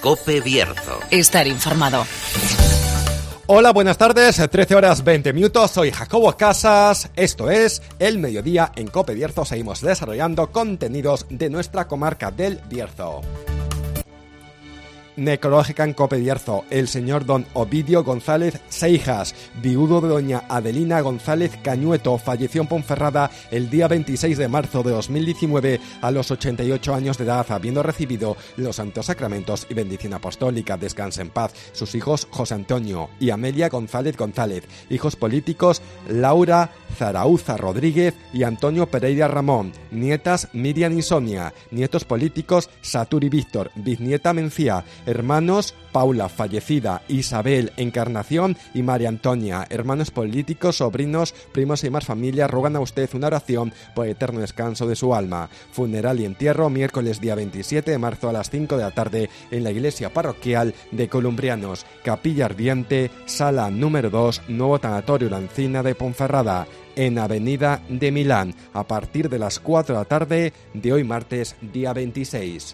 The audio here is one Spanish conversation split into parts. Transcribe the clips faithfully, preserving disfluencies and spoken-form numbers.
COPE Bierzo. Estar informado. Hola, buenas tardes, trece horas veinte minutos, soy Jacobo Casas, esto es El Mediodía en COPE Bierzo. Seguimos desarrollando contenidos de nuestra comarca del Bierzo. Necrológica en COPE Bierzo. El señor don Ovidio González Seijas, viudo de doña Adelina González Cañueto, falleció en Ponferrada el día veintiséis de marzo de dos mil diecinueve a los ochenta y ocho años de edad, habiendo recibido los santos sacramentos y bendición apostólica. Descanse en paz. Sus hijos José Antonio y Amelia González González. Hijos políticos Laura Zarauza Rodríguez y Antonio Pereira Ramón. Nietas Miriam y Sonia. Nietos políticos Saturi Víctor. Bisnieta Mencía. Hermanos Paula, fallecida, Isabel, Encarnación y María Antonia. Hermanos políticos, sobrinos, primos y más familia ruegan a usted una oración por el eterno descanso de su alma. Funeral y entierro miércoles día veintisiete de marzo a las cinco de la tarde en la iglesia parroquial de Columbrianos. Capilla Ardiente, sala número dos, Nuevo Tanatorio La Encina de Ponferrada, en Avenida de Milán, a partir de las cuatro de la tarde de hoy martes día veintiséis.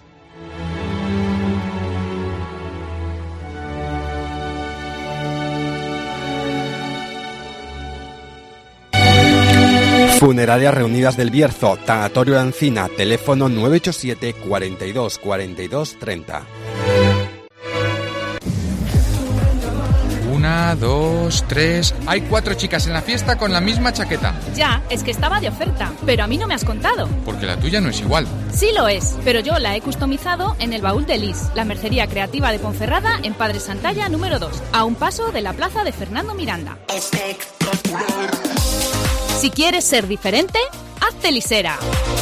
Funerarias Reunidas del Bierzo, Tanatorio La Encina, teléfono nueve ocho siete, cuarenta y dos, cuarenta y dos, treinta. Una, dos, tres... Hay cuatro chicas en la fiesta con la misma chaqueta. Ya, es que estaba de oferta, pero a mí no me has contado. Porque la tuya no es igual. Sí lo es, pero yo la he customizado en el Baúl de Lis, la mercería creativa de Ponferrada, en Padre Santalla número dos, a un paso de la plaza de Fernando Miranda. Si quieres ser diferente, hazte lisera.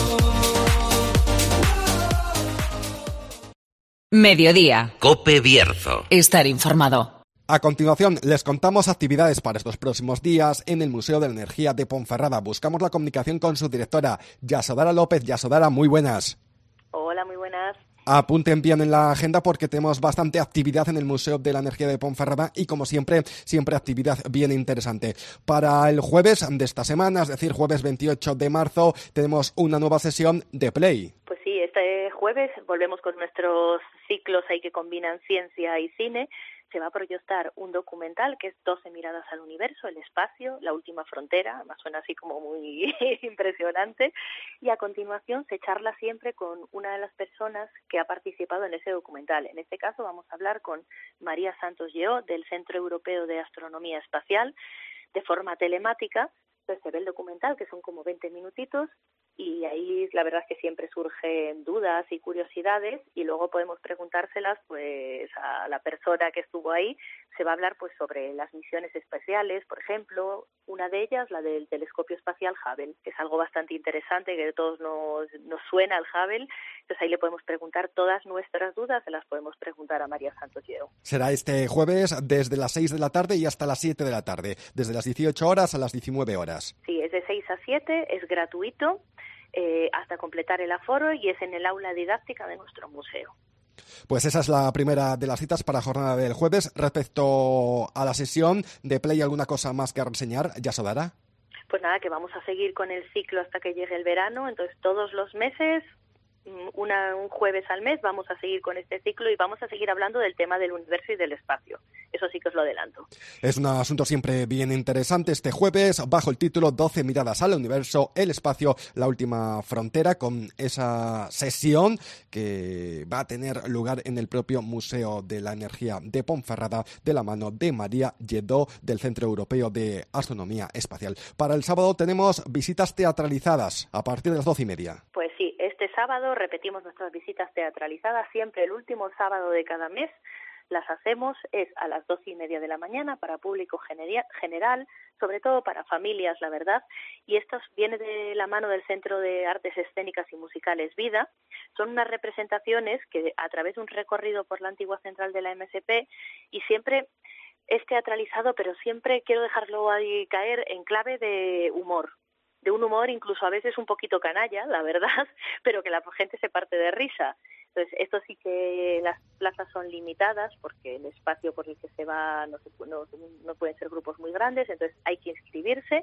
Mediodía. COPE Bierzo. Estar informado. A continuación, les contamos actividades para estos próximos días en el Museo de la Energía de Ponferrada. Buscamos la comunicación con su directora, Yasodara López. Yasodara, muy buenas. Hola, muy buenas. Apunten bien en la agenda porque tenemos bastante actividad en el Museo de la Energía de Ponferrada y, como siempre, siempre actividad bien interesante. Para el jueves de esta semana, es decir, jueves veintiocho de marzo, tenemos una nueva sesión de Play. Pues sí, este jueves volvemos con nuestros ciclos ahí que combinan ciencia y cine. Se va a proyectar un documental que es doce miradas al universo, el espacio, la última frontera, además suena así como muy impresionante, y a continuación se charla siempre con una de las personas que ha participado en ese documental. En este caso vamos a hablar con María Santos Lleó, del Centro Europeo de Astronomía Espacial, de forma telemática. Entonces se ve el documental, que son como veinte minutitos, y ahí la verdad es que siempre surgen dudas y curiosidades, y luego podemos preguntárselas pues a la persona que estuvo ahí. Se va a hablar pues sobre las misiones espaciales, por ejemplo, una de ellas, la del telescopio espacial Hubble, que es algo bastante interesante, que a todos nos, nos suena el Hubble. Entonces ahí le podemos preguntar todas nuestras dudas, se las podemos preguntar a María Santos Lleó. Será este jueves desde las seis de la tarde y hasta las siete de la tarde, desde las dieciocho horas a las diecinueve horas. Sí, es de seis a siete, es gratuito, eh, hasta completar el aforo, y es en el aula didáctica de nuestro museo. Pues esa es la primera de las citas para la jornada del jueves. Respecto a la sesión de Play, ¿alguna cosa más que reseñar, Yasodara? Pues nada, que vamos a seguir con el ciclo hasta que llegue el verano, entonces todos los meses, una, un jueves al mes, vamos a seguir con este ciclo y vamos a seguir hablando del tema del universo y del espacio. Eso sí que os lo adelanto. Es un asunto siempre bien interesante este jueves, bajo el título doce miradas al universo, el espacio, la última frontera, con esa sesión que va a tener lugar en el propio Museo de la Energía de Ponferrada, de la mano de María Lledó, del Centro Europeo de Astronomía Espacial. Para el sábado tenemos visitas teatralizadas a partir de las doce y media. Pues sí, este sábado repetimos nuestras visitas teatralizadas, siempre el último sábado de cada mes. Las hacemos es a las doce y media de la mañana para público general, sobre todo para familias, la verdad, y esto viene de la mano del Centro de Artes Escénicas y Musicales Vida. Son unas representaciones que a través de un recorrido por la antigua central de la M S P, y siempre es teatralizado, pero siempre quiero dejarlo ahí caer en clave de humor, de un humor incluso a veces un poquito canalla, la verdad, pero que la gente se parte de risa. Entonces, esto sí que las plazas son limitadas porque el espacio por el que se va no, se, no, no pueden ser grupos muy grandes, entonces hay que inscribirse,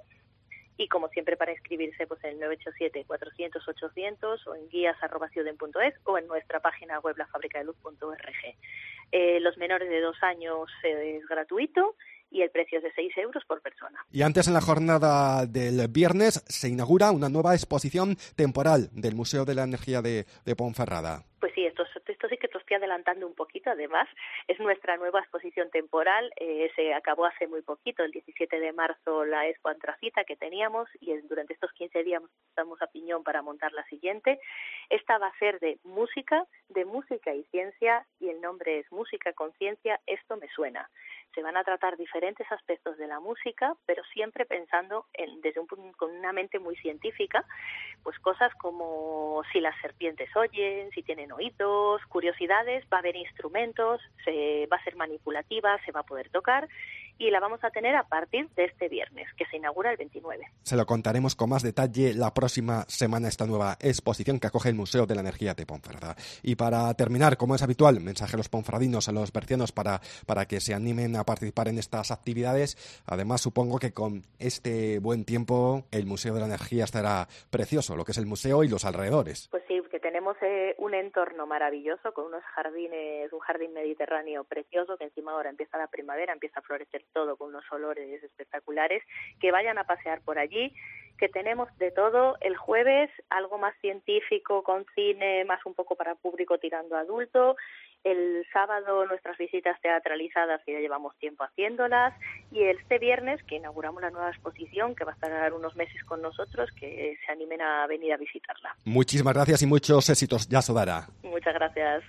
y como siempre para inscribirse pues en el nueve ocho siete, cuatrocientos, ochocientos o en guías arroba ciuden punto es o en nuestra página web la fábrica de luz punto org. Eh, los menores de dos años eh, es gratuito y el precio es de seis euros por persona. Y antes, en la jornada del viernes, se inaugura una nueva exposición temporal del Museo de la Energía de, de Ponferrada. Pues sí, esto, esto sí que te estoy adelantando un poquito, además. Es nuestra nueva exposición temporal, eh, se acabó hace muy poquito, el diecisiete de marzo, la Expo Antracita que teníamos, y durante estos quince días estamos a piñón para montar la siguiente. Esta va a ser de música, de música y ciencia, y el nombre es Música con Ciencia, esto me suena. Se van a tratar diferentes aspectos de la música, pero siempre pensando en, desde un, con una mente muy científica, pues cosas como si las serpientes oyen, si tienen oídos, curiosidades, va a haber instrumentos, se va a ser manipulativa, se va a poder tocar, y la vamos a tener a partir de este viernes, que se inaugura el veintinueve. Se lo contaremos con más detalle la próxima semana, esta nueva exposición que acoge el Museo de la Energía de Ponferrada. Y para terminar, como es habitual, mensaje a los ponferradinos, a los bercianos, para, para que se animen a participar en estas actividades. Además, supongo que con este buen tiempo el Museo de la Energía estará precioso, lo que es el museo y los alrededores. Pues sí, que tenemos eh, un entorno maravilloso con unos jardines, un jardín mediterráneo precioso, que encima ahora empieza la primavera, empieza a florecer todo con unos olores espectaculares. Que vayan a pasear por allí, que tenemos de todo. El jueves algo más científico con cine, más un poco para público tirando a adulto. El sábado nuestras visitas teatralizadas, que ya llevamos tiempo haciéndolas, y este viernes que inauguramos la nueva exposición, que va a estar unos meses con nosotros, que se animen a venir a visitarla. Muchísimas gracias y muchos éxitos, Yasodara. Muchas gracias.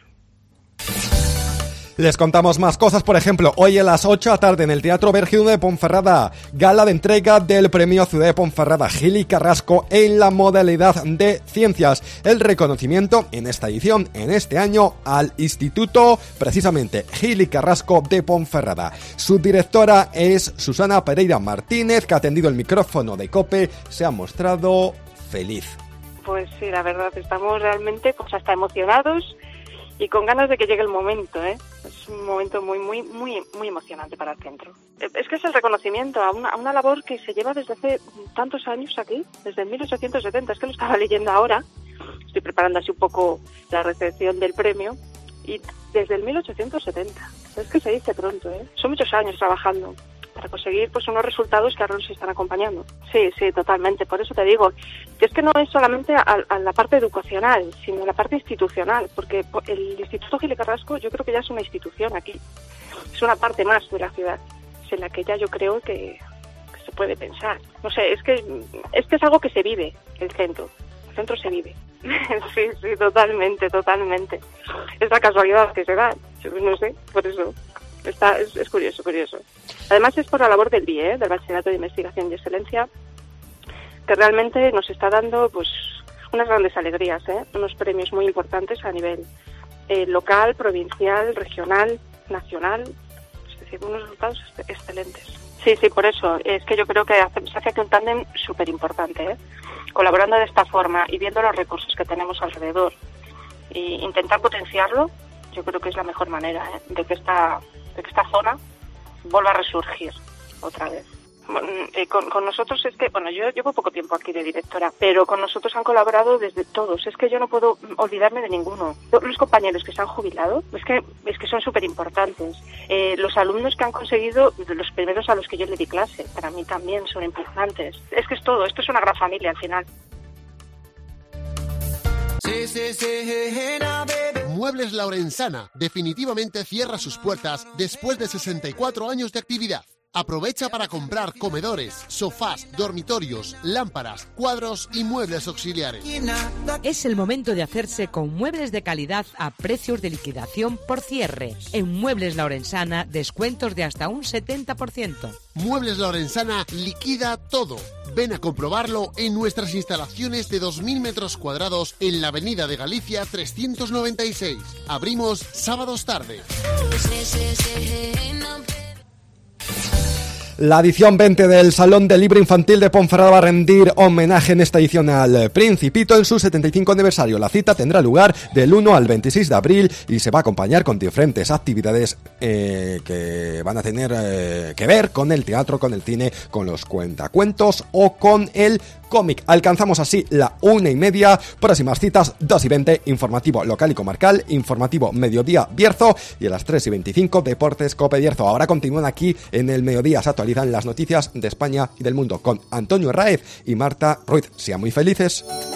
Les contamos más cosas, por ejemplo, hoy a las ocho de la tarde en el Teatro Bergiuno de Ponferrada, gala de entrega del Premio Ciudad de Ponferrada Gili Carrasco en la modalidad de Ciencias. El reconocimiento en esta edición, en este año, al Instituto, precisamente, Gili Carrasco de Ponferrada. Su directora es Susana Pereira Martínez, que ha atendido el micrófono de COPE, se ha mostrado feliz. Pues sí, la verdad, estamos realmente pues hasta emocionados y con ganas de que llegue el momento, ¿eh? Es un momento muy, muy, muy, muy emocionante para el centro. Es que es el reconocimiento a una, a una labor que se lleva desde hace tantos años aquí, desde mil ochocientos setenta, es que lo estaba leyendo ahora, estoy preparando así un poco la recepción del premio, y desde el mil ochocientos setenta, es que se dice pronto, ¿eh? Son muchos años trabajando para conseguir pues unos resultados que ahora nos están acompañando. Sí, sí, totalmente. Por eso te digo que es que no es solamente a, a la parte educacional, sino la parte institucional, porque el Instituto Gili Carrasco yo creo que ya es una institución aquí. Es una parte más de la ciudad, es en la que ya yo creo que, que se puede pensar. No sé, es que es que es algo que se vive, el centro. El centro se vive. Sí, sí, totalmente, totalmente. Es la casualidad que se da, no sé, por eso. Está, es, es curioso, curioso. Además es por la labor del B I E, ¿eh? Del Bachillerato de Investigación y Excelencia, que realmente nos está dando pues unas grandes alegrías, ¿eh? Unos premios muy importantes a nivel eh, local, provincial, regional, nacional, es decir, unos resultados excelentes. Sí, sí, por eso, es que yo creo que hace, se hace aquí un tándem súper importante, ¿eh? Colaborando de esta forma y viendo los recursos que tenemos alrededor e intentar potenciarlo, yo creo que es la mejor manera, ¿eh? de que esta de que esta zona vuelva a resurgir otra vez. Bueno, eh, con, con nosotros es que, bueno, yo llevo poco tiempo aquí de directora, pero con nosotros han colaborado desde todos. Es que yo no puedo olvidarme de ninguno. Los compañeros que se han jubilado, es que es que son súper importantes. Eh, los alumnos que han conseguido, los primeros a los que yo le di clase, para mí también son importantes. Es que es todo, esto es una gran familia al final. Muebles La Orensana definitivamente cierra sus puertas después de sesenta y cuatro años de actividad. Aprovecha para comprar comedores, sofás, dormitorios, lámparas, cuadros y muebles auxiliares. Es el momento de hacerse con muebles de calidad a precios de liquidación por cierre. En Muebles La Orensana, descuentos de hasta un setenta por ciento. Muebles La Orensana liquida todo. Ven a comprobarlo en nuestras instalaciones de dos mil metros cuadrados en la Avenida de Galicia trescientos noventa y seis. Abrimos sábados tarde. La edición veinte del Salón del Libro Infantil de Ponferrada va a rendir homenaje en esta edición al Principito en su setenta y cinco aniversario. La cita tendrá lugar del uno al veintiséis de abril y se va a acompañar con diferentes actividades eh, que van a tener eh, que ver con el teatro, con el cine, con los cuentacuentos o con el cómic. Alcanzamos así la una y media. Próximas citas, dos y veinte, informativo local y comarcal, informativo Mediodía Bierzo, y a las tres y veinticinco, Deportes Cope Bierzo. Ahora continúan aquí en el Mediodía, se actualizan las noticias de España y del mundo con Antonio Raez y Marta Ruiz. Sean muy felices.